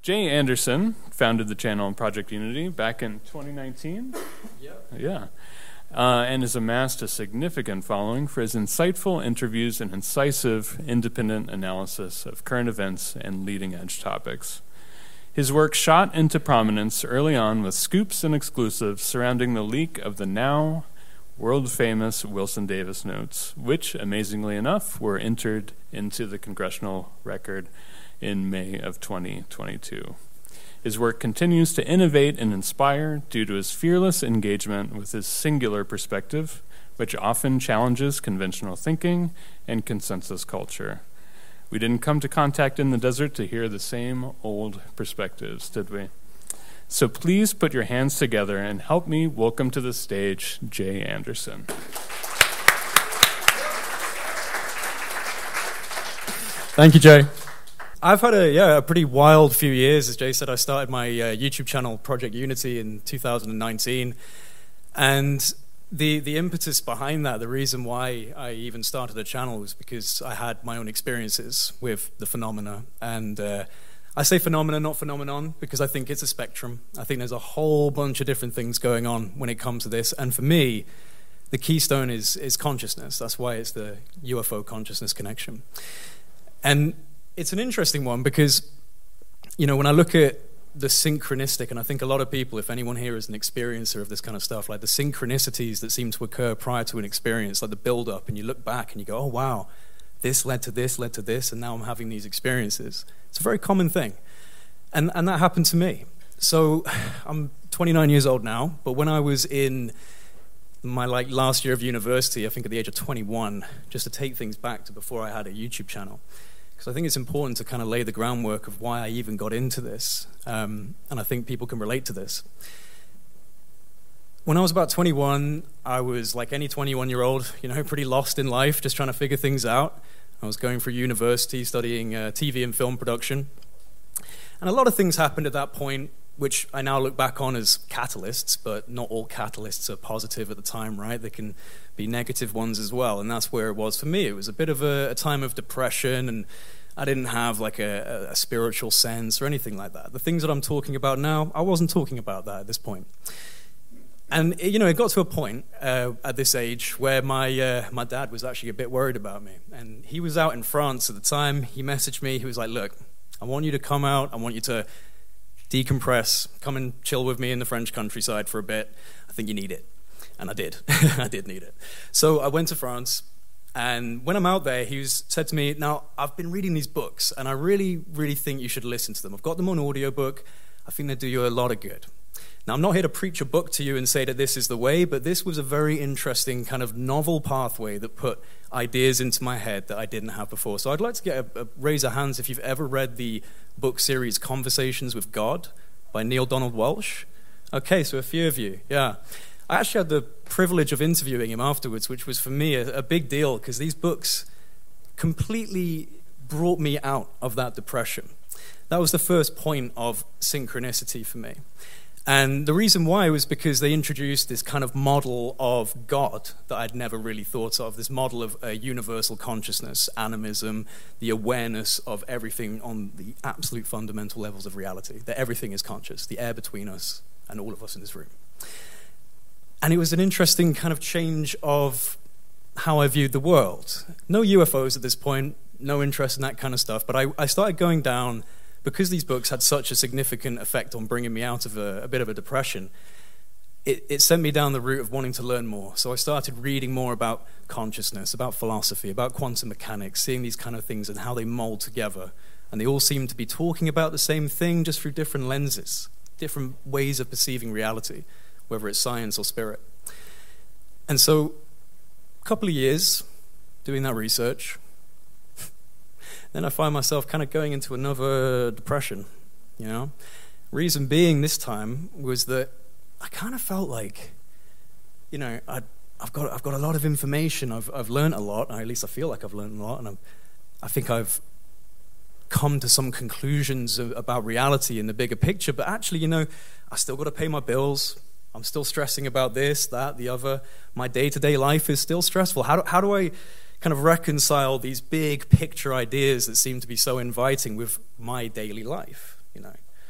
Jay Anderson founded the channel Project Unity back in 2019. Yeah. And has amassed a significant following for his insightful interviews and incisive, independent analysis of current events and leading-edge topics. His work shot into prominence early on with scoops and exclusives surrounding the leak of the now world-famous Wilson Davis notes, which, amazingly enough, were entered into the congressional record in May of 2022. His work continues to innovate and inspire due to his fearless engagement with his singular perspective, which often challenges conventional thinking and consensus culture. We didn't come to Contact in the Desert to hear the same old perspectives, did we? So please put your hands together and help me welcome to the stage Jay Anderson. Thank you, Jay. I've had a pretty wild few years. As Jay said, I started my YouTube channel, Project Unity, in 2019. And the impetus behind that, the reason why I even started the channel was because I had my own experiences with the phenomena. And I say phenomena, not phenomenon, because I think it's a spectrum. I think there's a whole bunch of different things going on when it comes to this. And for me, the keystone is consciousness. That's why it's the UFO consciousness connection. And it's an interesting one because, when I look at the synchronistic, and I think a lot of people, if anyone here is an experiencer of this kind of stuff, like the synchronicities that seem to occur prior to an experience, like the build-up, and you look back and you go, oh, wow, this led to this, and now I'm having these experiences. It's a very common thing. And that happened to me. So I'm 29 years old now, but when I was in my last year of university, I think at the age of 21, just to take things back to before I had a YouTube channel, because I think it's important to kind of lay the groundwork of why I even got into this, and I think people can relate to this. When I was about 21, I was like any 21-year-old, pretty lost in life, just trying to figure things out. I was going through university, studying TV and film production, and a lot of things happened at that point, which I now look back on as catalysts, but not all catalysts are positive at the time, right? They can be negative ones as well, and that's where it was for me. It was a bit of a time of depression, and I didn't have like a spiritual sense or anything like that. The things that I'm talking about now, I wasn't talking about that at this point. And it got to a point at this age where my dad was actually a bit worried about me, and he was out in France at the time. He messaged me. He was like, "Look, I want you to come out. I want you to decompress, come and chill with me in the French countryside for a bit. I think you need it." And I did. I did need it. So I went to France, and when I'm out there, he said to me, "Now, I've been reading these books, and I really, really think you should listen to them. I've got them on audiobook. I think they do you a lot of good." Now, I'm not here to preach a book to you and say that this is the way, but this was a very interesting kind of novel pathway that put ideas into my head that I didn't have before. So I'd like to get a raise of hands if you've ever read the book series Conversations with God by Neale Donald Walsch. Okay, so a few of you, yeah. I actually had the privilege of interviewing him afterwards, which was for me a big deal because these books completely brought me out of that depression. That was the first point of synchronicity for me. And the reason why was because they introduced this kind of model of God that I'd never really thought of, this model of a universal consciousness, animism, the awareness of everything on the absolute fundamental levels of reality, that everything is conscious, the air between us and all of us in this room. And it was an interesting kind of change of how I viewed the world. No UFOs at this point, no interest in that kind of stuff, but I started going down, because these books had such a significant effect on bringing me out of a bit of a depression, it sent me down the route of wanting to learn more. So I started reading more about consciousness, about philosophy, about quantum mechanics, seeing these kind of things and how they mold together. And they all seem to be talking about the same thing, just through different lenses, different ways of perceiving reality, whether it's science or spirit. And so, a couple of years doing that research, then I find myself kind of going into another depression, Reason being this time was that I kind of felt like, I've got a lot of information, I've learned a lot, or at least I feel like I've learned a lot, and I think I've come to some conclusions about reality in the bigger picture, but actually, I still got to pay my bills. I'm still stressing about this, that, the other. My day-to-day life is still stressful. How do I kind of reconcile these big picture ideas that seem to be so inviting with my daily life,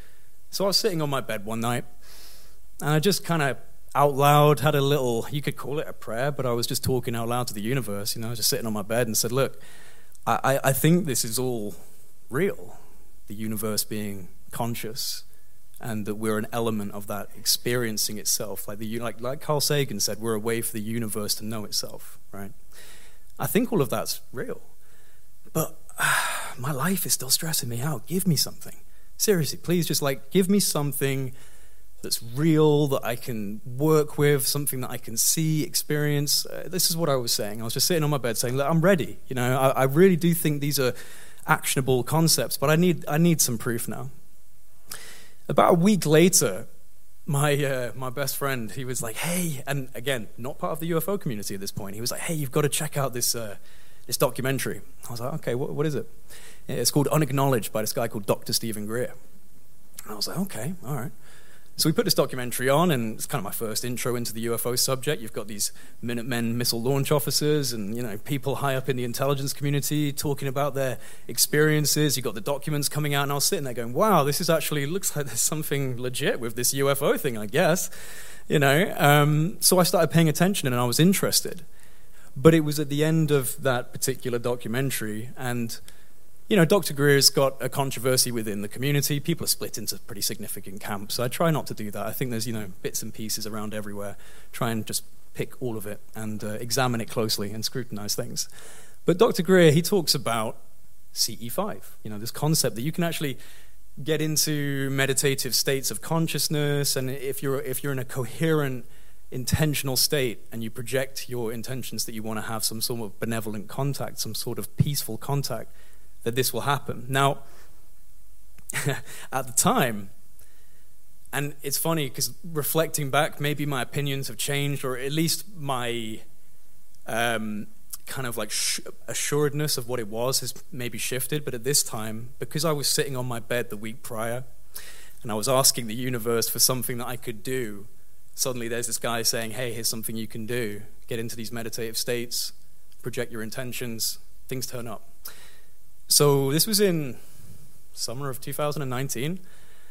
So I was sitting on my bed one night, and I just kind of out loud had a little, you could call it a prayer, but I was just talking out loud to the universe. I was just sitting on my bed and said, look, I think this is all real, the universe being conscious, and that we're an element of that experiencing itself. Like Carl Sagan said, we're a way for the universe to know itself, right? I think all of that's real. But my life is still stressing me out. Give me something. Seriously, please just give me something that's real, that I can work with, something that I can see, experience. This is what I was saying. I was just sitting on my bed saying, look, I'm ready. I really do think these are actionable concepts, but I need some proof now. About a week later, my best friend, he was like, hey, and again, not part of the UFO community at this point, he was like, hey, you've got to check out this documentary. I was like, okay, what is it? It's called Unacknowledged by this guy called Dr. Stephen Greer. And I was like, okay, all right. So we put this documentary on, and it's kind of my first intro into the UFO subject. You've got these Minutemen missile launch officers and, people high up in the intelligence community talking about their experiences. You've got the documents coming out, and I was sitting there going, wow, this is actually, looks like there's something legit with this UFO thing, I guess. So I started paying attention, and I was interested. But it was at the end of that particular documentary, and Dr. Greer's got a controversy within the community. People are split into pretty significant camps. I try not to do that. I think there's, bits and pieces around everywhere. Try and just pick all of it and examine it closely and scrutinize things. But Dr. Greer, he talks about CE5, this concept that you can actually get into meditative states of consciousness, and if you're in a coherent, intentional state and you project your intentions that you want to have some sort of benevolent contact, some sort of peaceful contact, that this will happen. Now, at the time, and it's funny because reflecting back, maybe my opinions have changed, or at least my kind of assuredness of what it was has maybe shifted. But at this time, because I was sitting on my bed the week prior and I was asking the universe for something that I could do, suddenly there's this guy saying, hey, here's something you can do. Get into these meditative states, project your intentions, things turn up. So this was in summer of 2019.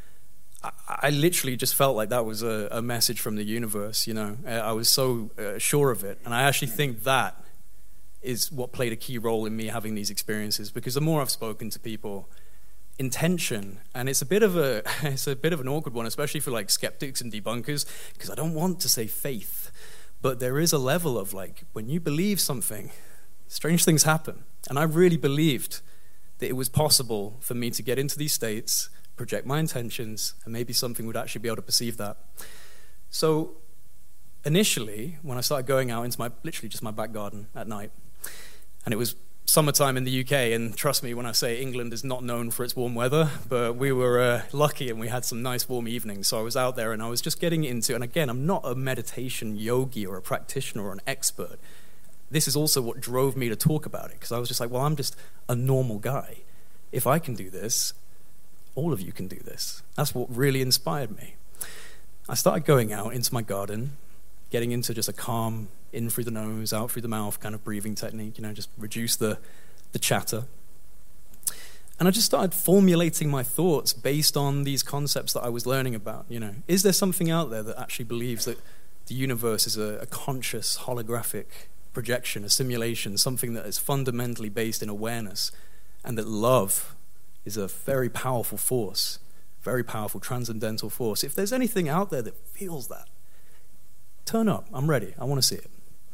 I literally just felt like that was a message from the universe, I was so sure of it. And I actually think that is what played a key role in me having these experiences, because the more I've spoken to people, intention, and it's a bit of an awkward one, especially for skeptics and debunkers, because I don't want to say faith, but there is a level of when you believe something, strange things happen. And I really believed that it was possible for me to get into these states, project my intentions, and maybe something would actually be able to perceive that. So initially, when I started going out into literally just my back garden at night, and it was summertime in the UK, and trust me when I say England is not known for its warm weather, but we were lucky and we had some nice warm evenings. So I was out there and I was just getting into, and again, I'm not a meditation yogi or a practitioner or an expert. This is also what drove me to talk about it, because I was just like, well, I'm just a normal guy. If I can do this, all of you can do this. That's what really inspired me. I started going out into my garden, getting into just a calm, in through the nose, out through the mouth kind of breathing technique, just reduce the chatter. And I just started formulating my thoughts based on these concepts that I was learning about. Is there something out there that actually believes that the universe is a conscious, holographic projection, a simulation, something that is fundamentally based in awareness, and that love is a very powerful force, very powerful transcendental force? If there's anything out there that feels that, turn up. I'm ready. I want to see it.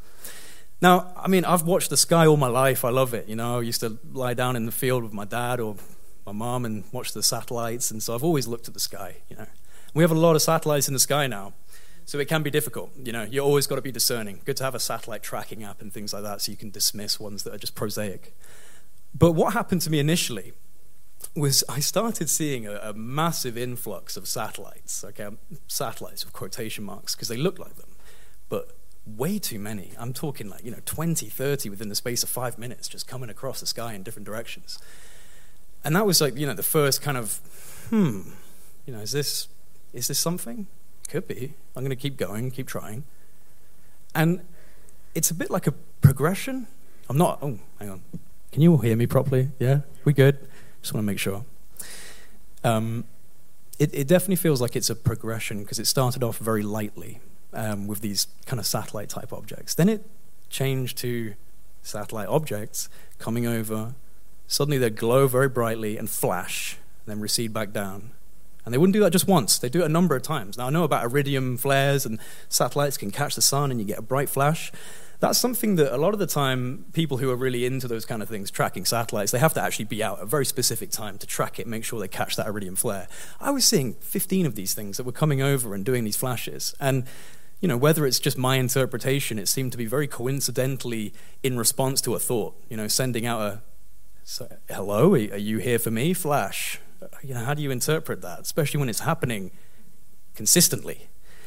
Now, I've watched the sky all my life. I love it. I used to lie down in the field with my dad or my mom and watch the satellites, and so I've always looked at the sky. We have a lot of satellites in the sky now, so it can be difficult. You always got to be discerning. Good to have a satellite tracking app and things like that so you can dismiss ones that are just prosaic. But what happened to me initially was I started seeing a massive influx of satellites. Satellites with quotation marks, because they look like them. But way too many. I'm talking 20, 30 within the space of 5 minutes just coming across the sky in different directions. And that was the first kind of, is this something? Could be. I'm going to keep going, keep trying. And it's a bit like a progression. Hang on. Can you all hear me properly? Yeah? We good? Just want to make sure. it definitely feels like it's a progression, because it started off very lightly with these kind of satellite-type objects. Then it changed to satellite objects coming over. Suddenly they'd glow very brightly and flash, and then recede back down. And they wouldn't do that just once. They do it a number of times. Now, I know about iridium flares, and satellites can catch the sun, and you get a bright flash. That's something that a lot of the time, people who are really into those kind of things, tracking satellites, they have to actually be out at a very specific time to track it, make sure they catch that iridium flare. I was seeing 15 of these things that were coming over and doing these flashes. And, you know, whether it's just my interpretation, it seemed to be very coincidentally in response to a thought, you know, sending out hello, are you here for me? Flash. You know, how do you interpret that, especially when it's happening consistently?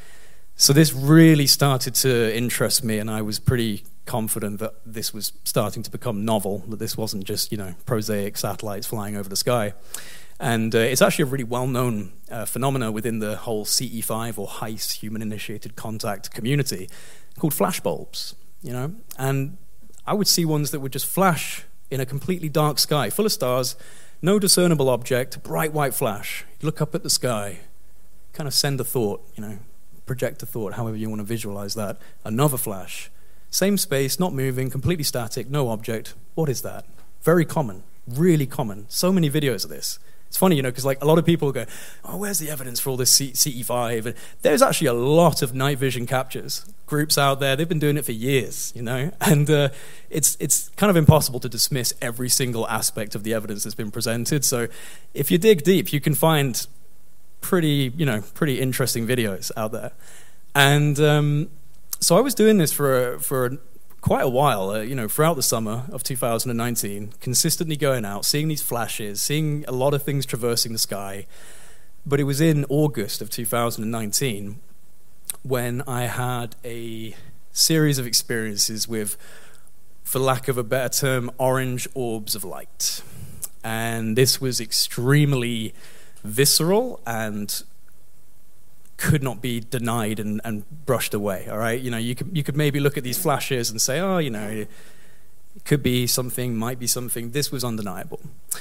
So this really started to interest me, and I was pretty confident that this was starting to become novel, that this wasn't just, you know, prosaic satellites flying over the sky. And it's actually a really well-known phenomena within the whole CE5 or HICE, human-initiated contact community, called flashbulbs, you know. And I would see ones that would just flash in a completely dark sky, full of stars, no discernible object, bright white flash. You look up at the sky, kind of send a thought, you know, project a thought, however you want to visualize that. Another flash. Same space, not moving, completely static, no object. What is that? Very common, really common. So many videos of this. It's funny, you know, because like a lot of people go, oh, where's the evidence for all this CE5? And there's actually a lot of night vision captures. Groups out there, they've been doing it for years, you know, and it's kind of impossible to dismiss every single aspect of the evidence that's been presented. So if you dig deep, you can find pretty interesting videos out there. And so I was doing this for quite a while, you know, throughout the summer of 2019, consistently going out, seeing these flashes, seeing a lot of things traversing the sky. But it was in August of 2019 when I had a series of experiences with, for lack of a better term, orange orbs of light. And this was extremely visceral and could not be denied and brushed away, all right? You know, you could maybe look at these flashes and say, oh, you know, it could be something, might be something. This was undeniable.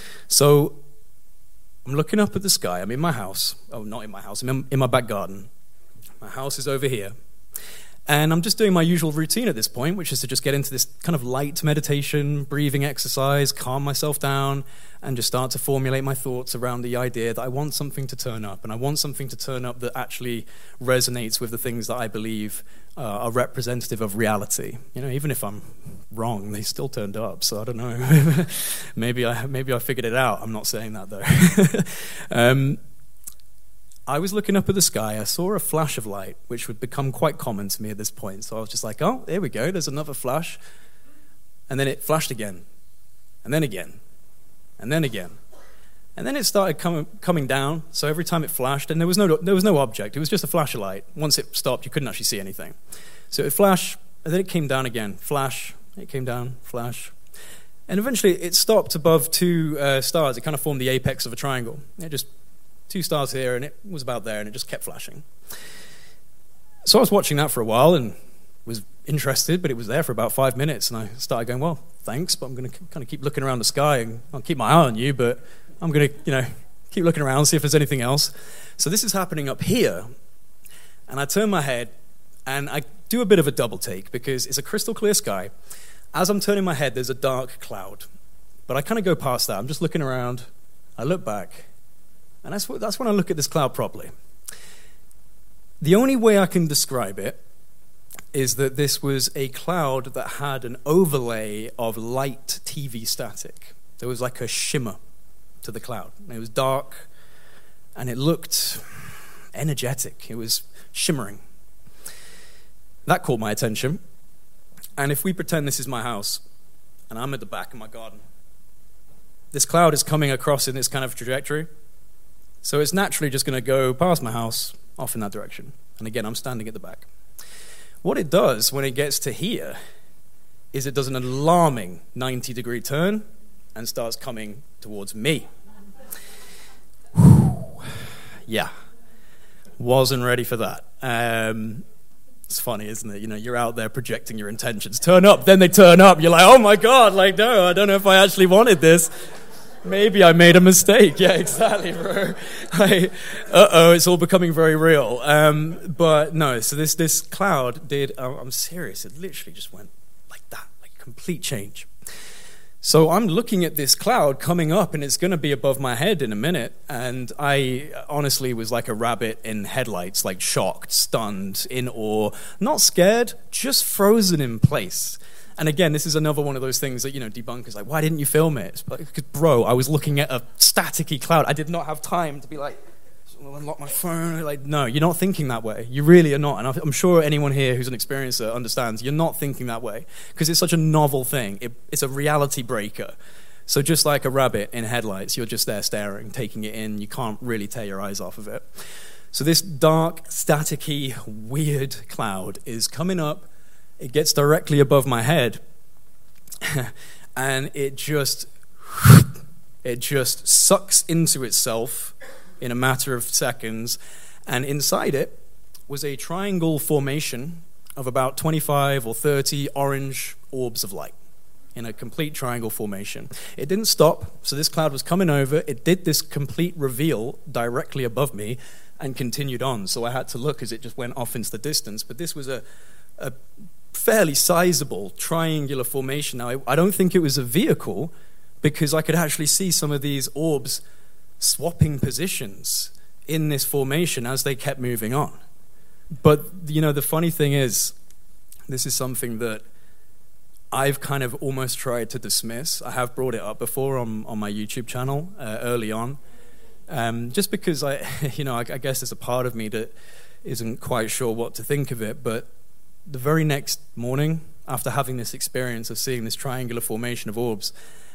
So I'm looking up at the sky. I'm in my house. Oh, not in my house. I'm in my back garden. My house is over here. And I'm just doing my usual routine at this point, which is to just get into this kind of light meditation, breathing exercise, calm myself down, and just start to formulate my thoughts around the idea that I want something to turn up, and I want something to turn up that actually resonates with the things that I believe are representative of reality. You know, even if I'm wrong, they still turned up, so I don't know. maybe I figured it out. I'm not saying that, though. I was looking up at the sky. I saw a flash of light, which would become quite common to me at this point. So I was just like, oh, there we go. There's another flash. And then it flashed again. And then again. And then again. And then it started coming down. So every time it flashed, and there was no object. It was just a flash of light. Once it stopped, you couldn't actually see anything. So it flashed, and then it came down again. Flash. It came down. Flash. And eventually it stopped above two stars. It kind of formed the apex of a triangle. It just... 2 stars here, and it was about there, and it just kept flashing. So I was watching that for a while and was interested, but it was there for about 5 minutes, and I started going, well, thanks, but I'm going to kind of keep looking around the sky, and I'll keep my eye on you, but I'm going to, you know, keep looking around, see if there's anything else. So this is happening up here, and I turn my head, and I do a bit of a double take, because it's a crystal clear sky. As I'm turning my head, there's a dark cloud, but I kind of go past that. I'm just looking around. I look back. And that's when I look at this cloud properly. The only way I can describe it is that this was a cloud that had an overlay of light TV static. There was like a shimmer to the cloud. It was dark, and it looked energetic. It was shimmering. That caught my attention. And if we pretend this is my house, and I'm at the back of my garden, this cloud is coming across in this kind of trajectory. So it's naturally just going to go past my house, off in that direction. And again, I'm standing at the back. What it does when it gets to here is it does an alarming 90-degree turn and starts coming towards me. Whew. Yeah. Wasn't ready for that. It's funny, isn't it? You know, you're out there projecting your intentions. Turn up, then they turn up. You're like, oh my God, like, no, I don't know if I actually wanted this. maybe I made a mistake. Yeah, exactly, bro. It's all becoming very real. But no, so this cloud did, I'm serious, it literally just went like that, like complete change. So I'm looking at this cloud coming up, and it's going to be above my head in a minute, and I honestly was like a rabbit in headlights, like shocked, stunned, in awe, not scared, just frozen in place. And again, this is another one of those things that, debunkers like, why didn't you film it? Because, bro, I was looking at a staticky cloud. I did not have time to be like, unlock my phone. Like, no, you're not thinking that way. You really are not. And I'm sure anyone here who's an experiencer understands you're not thinking that way because it's such a novel thing. It's a reality breaker. So just like a rabbit in headlights, you're just there staring, taking it in. You can't really tear your eyes off of it. So this dark, staticky, weird cloud is coming up. It gets directly above my head, and it just sucks into itself in a matter of seconds, and inside it was a triangle formation of about 25 or 30 orange orbs of light in a complete triangle formation. It didn't stop, so this cloud was coming over. It did this complete reveal directly above me and continued on, so I had to look as it just went off into the distance. But this was a fairly sizable triangular formation. Now, I don't think it was a vehicle because I could actually see some of these orbs swapping positions in this formation as they kept moving on. But, the funny thing is, this is something that I've kind of almost tried to dismiss. I have brought it up before on my YouTube channel early on, just because I guess there's a part of me that isn't quite sure what to think of it, but the very next morning, after having this experience of seeing this triangular formation of orbs,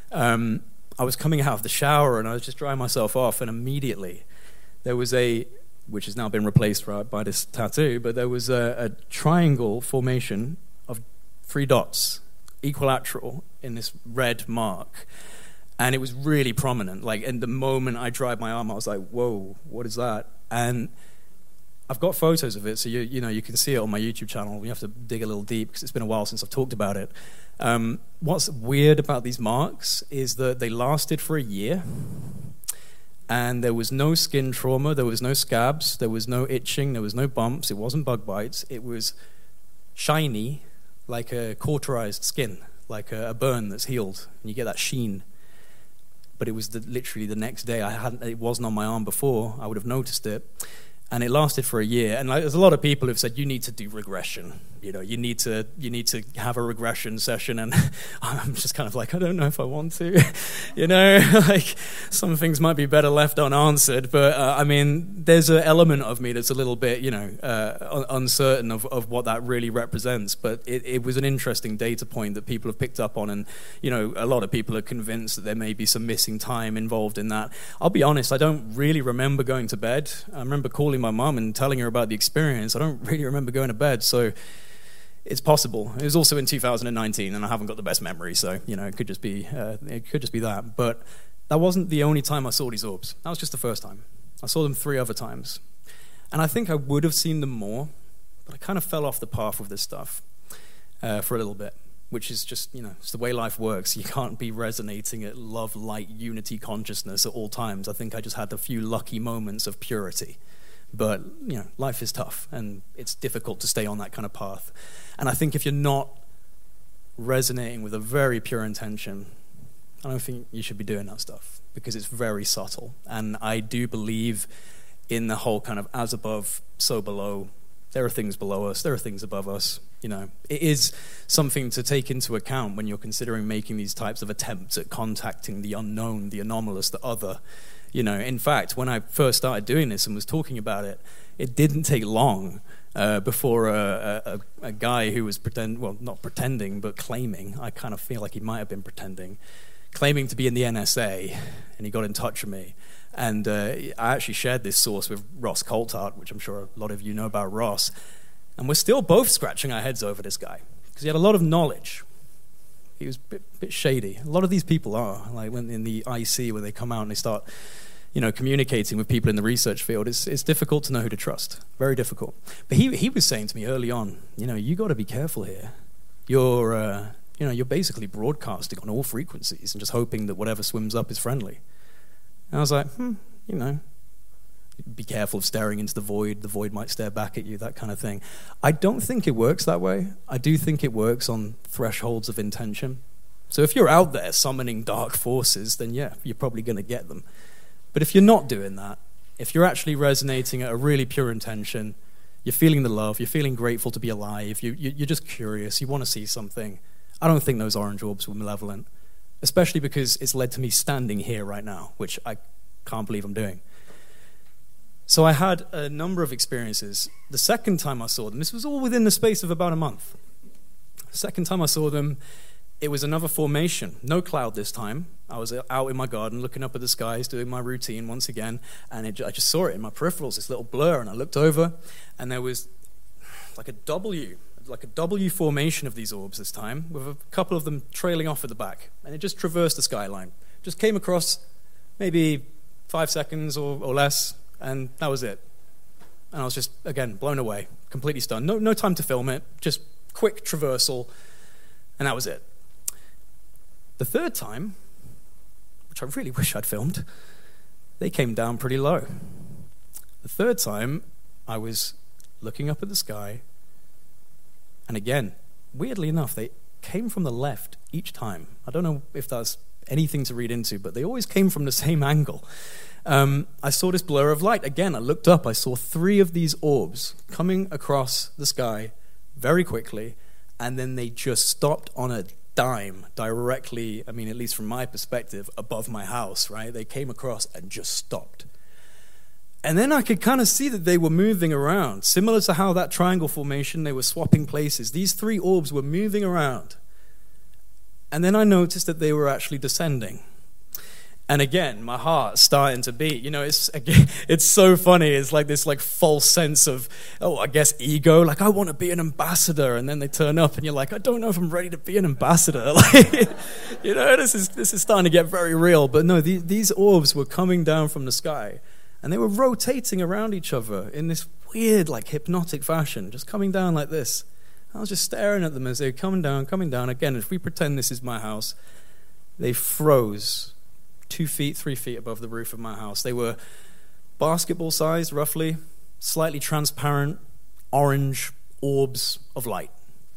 I was coming out of the shower and I was just drying myself off, and immediately there was which has now been replaced by this tattoo, but there was a triangle formation of 3 dots, equilateral, in this red mark. And it was really prominent. Like, in the moment I dried my arm, I was like, whoa, what is that? And I've got photos of it, so you can see it on my YouTube channel. You have to dig a little deep because it's been a while since I've talked about it. What's weird about these marks is that they lasted for a year, and there was no skin trauma, there was no scabs, there was no itching, there was no bumps, it wasn't bug bites. It was shiny, like a cauterized skin, like a burn that's healed, and you get that sheen. But it was literally the next day. It wasn't on my arm before. I would have noticed it. And it lasted for a year. And there's a lot of people who've said, you need to do regression. You need to have a regression session. And I'm just kind of like, I don't know if I want to. Like, some things might be better left unanswered. But there's an element of me that's a little bit, uncertain of what that really represents. But it was an interesting data point that people have picked up on. And, a lot of people are convinced that there may be some missing time involved in that. I'll be honest, I don't really remember going to bed. I remember calling my mom and telling her about the experience. I don't really remember going to bed, so it's possible. It was also in 2019, and I haven't got the best memory, so it could just be that. But that wasn't the only time I saw these orbs. That was just the first time. I saw them 3 other times, and I think I would have seen them more, but I kind of fell off the path with this stuff for a little bit, which is just it's the way life works. You can't be resonating at love, light, unity consciousness at all times. I think I just had a few lucky moments of purity. But, life is tough, and it's difficult to stay on that kind of path. And I think if you're not resonating with a very pure intention, I don't think you should be doing that stuff, because it's very subtle. And I do believe in the whole kind of as above, so below. There are things below us, there are things above us. It is something to take into account when you're considering making these types of attempts at contacting the unknown, the anomalous, the other. In fact, when I first started doing this and was talking about it, it didn't take long before a guy who was not pretending, but claiming, I kind of feel like he might have been pretending, claiming to be in the NSA, and he got in touch with me. And I actually shared this source with Ross Coulthart, which I'm sure a lot of you know about Ross. And we're still both scratching our heads over this guy, because he had a lot of knowledge. He was a bit shady. A lot of these people are, like when in the IC, when they come out and they start, communicating with people in the research field, it's difficult to know who to trust. Very difficult. But he was saying to me early on, you got to be careful here. You're you're basically broadcasting on all frequencies and just hoping that whatever swims up is friendly. And I was like, be careful of staring into the void might stare back at you, that kind of thing. I don't think it works that way. I do think it works on thresholds of intention. So if you're out there summoning dark forces, then yeah, you're probably going to get them. But if you're not doing that, if you're actually resonating at a really pure intention, you're feeling the love, you're feeling grateful to be alive, you're just curious, you want to see something, I don't think those orange orbs were malevolent, especially because it's led to me standing here right now, which I can't believe I'm doing. So I had a number of experiences. The second time I saw them, this was all within the space of about a month. The second time I saw them, it was another formation, no cloud this time. I was out in my garden looking up at the skies, doing my routine once again, and I just saw it in my peripherals, this little blur, and I looked over, and there was like a W formation of these orbs this time, with a couple of them trailing off at the back, and it just traversed the skyline. Just came across maybe 5 seconds or less, and that was it. And I was just, again, blown away, completely stunned. No time to film it, just quick traversal, and that was it. The third time, which I really wish I'd filmed, they came down pretty low. The third time, I was looking up at the sky, and again, weirdly enough, they came from the left each time. I don't know if that's anything to read into, but they always came from the same angle. I saw this blur of light. Again, I looked up, I saw 3 of these orbs coming across the sky very quickly, and then they just stopped on a dime directly, at least from my perspective, above my house, right? They came across and just stopped. And then I could kind of see that they were moving around. Similar to how that triangle formation, they were swapping places. These 3 orbs were moving around. And then I noticed that they were actually descending. And again, my heart's starting to beat. It's so funny. It's like this false sense of, I guess ego. Like, I want to be an ambassador. And then they turn up and you're like, I don't know if I'm ready to be an ambassador. This is starting to get very real. But no, these orbs were coming down from the sky. And they were rotating around each other in this weird, hypnotic fashion, just coming down like this. I was just staring at them as they were coming down. Again, if we pretend this is my house, they froze 2 feet, 3 feet above the roof of my house. They were basketball-sized, roughly, slightly transparent, orange orbs of light.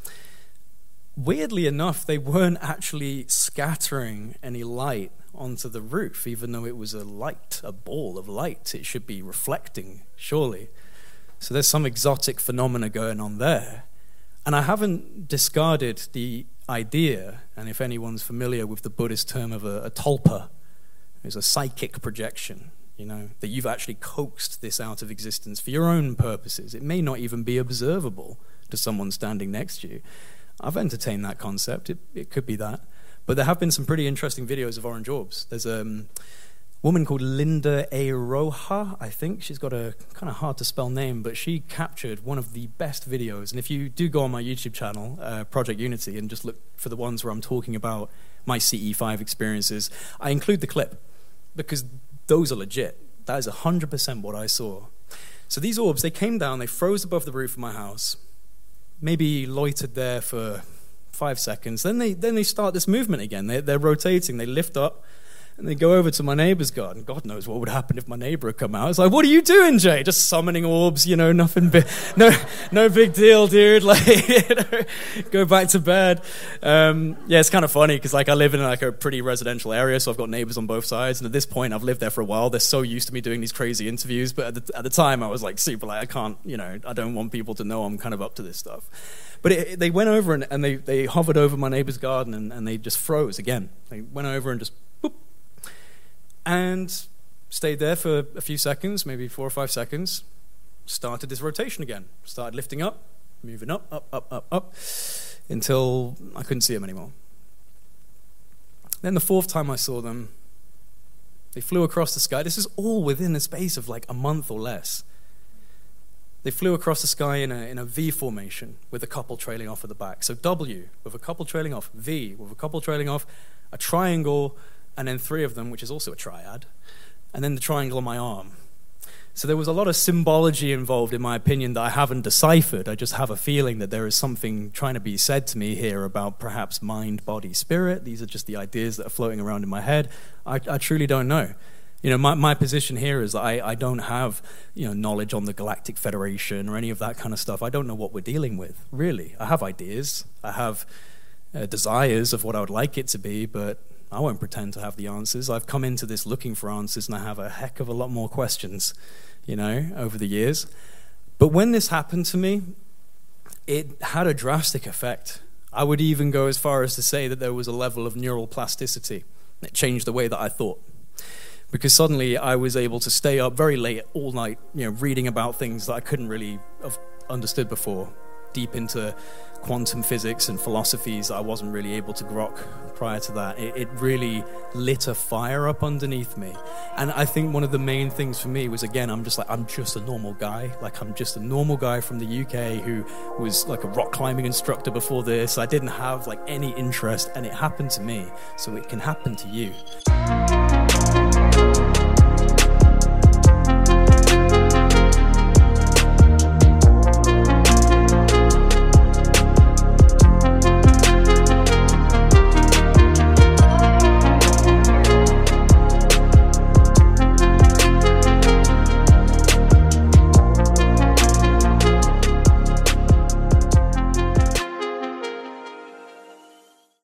Weirdly enough, they weren't actually scattering any light onto the roof, even though it was a ball of light. It should be reflecting, surely. So there's some exotic phenomena going on there. And I haven't discarded the idea, and if anyone's familiar with the Buddhist term of a tulpa, it's a psychic projection, that you've actually coaxed this out of existence for your own purposes. It may not even be observable to someone standing next to you. I've entertained that concept. It could be that. But there have been some pretty interesting videos of orange orbs. There's a woman called Linda A. Roja, I think. She's got a kind of hard-to-spell name, but she captured one of the best videos. And if you do go on my YouTube channel, Project Unity, and just look for the ones where I'm talking about my CE5 experiences, I include the clip, because those are legit. That is 100% what I saw. So these orbs, they came down, they froze above the roof of my house, maybe loitered there for 5 seconds. Then they start this movement again. They're rotating, they lift up, and they go over to my neighbor's garden. God knows what would happen if my neighbor had come out. It's like, what are you doing, Jay? Just summoning orbs, nothing big. No big deal, dude. Go back to bed. It's kind of funny because I live in a pretty residential area, so I've got neighbors on both sides. And at this point, I've lived there for a while. They're so used to me doing these crazy interviews. But at the time, I was super I can't, I don't want people to know I'm kind of up to this stuff. But they went over and they hovered over my neighbor's garden and they just froze again. They went over and just boop. And stayed there for a few seconds, maybe 4 or 5 seconds, started this rotation again, started lifting up, moving up, until I couldn't see them anymore. Then the 4th time I saw them, they flew across the sky. This is all within the space of a month or less. They flew across the sky in a V formation with a couple trailing off at the back. So W with a couple trailing off, V with a couple trailing off, a triangle, and then 3 of them, which is also a triad, and then the triangle on my arm. So there was a lot of symbology involved, in my opinion, that I haven't deciphered. I just have a feeling that there is something trying to be said to me here about perhaps mind, body, spirit. These are just the ideas that are floating around in my head. I truly don't know. My position here is that I don't have, knowledge on the Galactic Federation or any of that kind of stuff. I don't know what we're dealing with, really. I have ideas. I have desires of what I would like it to be, but I won't pretend to have the answers. I've come into this looking for answers, and I have a heck of a lot more questions, over the years. But when this happened to me, it had a drastic effect. I would even go as far as to say that there was a level of neural plasticity. It changed the way that I thought. Because suddenly I was able to stay up very late all night, reading about things that I couldn't really have understood before, deep into quantum physics and philosophies that I wasn't really able to grok prior to that. It really lit a fire up underneath me. And I think one of the main things for me was, again, I'm just a normal guy. I'm just a normal guy from the UK who was like a rock climbing instructor before this. I didn't have any interest, and it happened to me, so it can happen to you.